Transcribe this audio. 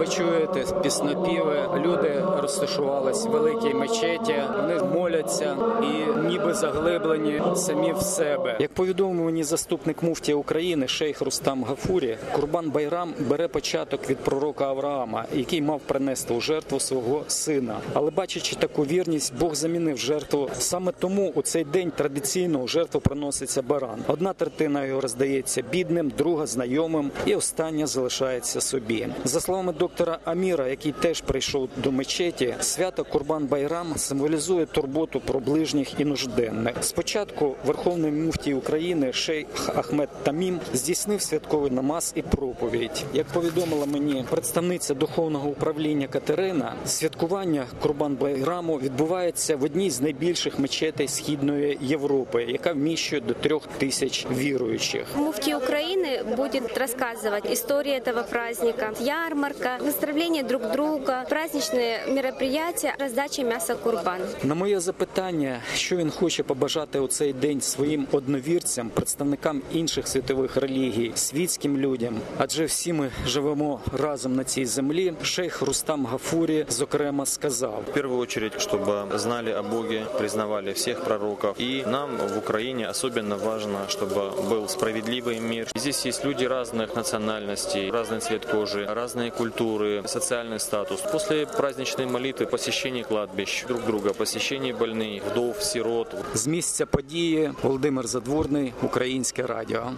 Ви чуєте піснопіви, люди розташувались в великій мечеті, вони моляться і ніби заглиблені самі в себе. Як повідомив мені заступник муфтія України шейх Рустам Гафурі, Курбан-Байрам бере початок від пророка Авраама, який мав принести у жертву свого сина. Але бачачи таку вірність, Бог замінив жертву. Саме тому у цей день традиційно у жертву приноситься баран. Одна третина його роздається бідним, друга знайомим і остання залишається собі. За словами доктора Аміра, який теж прийшов до мечеті, свято Курбан-Байрам символізує турботу про ближніх і нужденних. Спочатку Верховний муфтій України шейх Ахмед Тамім здійснив святковий намаз і проповідь. Як повідомила мені представниця духовного управління Катерина, святкування Курбан-Байраму відбувається в одній з найбільших мечетей Східної Європи, яка вміщує до 3000 віруючих. Муфтий Украины будет рассказывать историю этого праздника, ярмарка, поздравления друг друга, праздничные мероприятия, раздача мяса курбан. На моє запитання, що він хоче побажати у цей день своїм одновірцям, представникам інших світових релігій, світським людям, адже всі ми живемо разом на цій землі, шейх Рустам Гафурі, зокрема, сказав: В первую очередь, чтобы знали о Боге, признавали всех пророков. И нам в Украине особенно важно, чтобы был справедливый мир. Здесь есть люди разных национальностей, разный цвет кожи, разные культуры, социальный статус. После праздничной молитвы посещение кладбищ друг друга, посещение больных, вдов, сирот. З місця події Володимир Задворний, Українське радіо.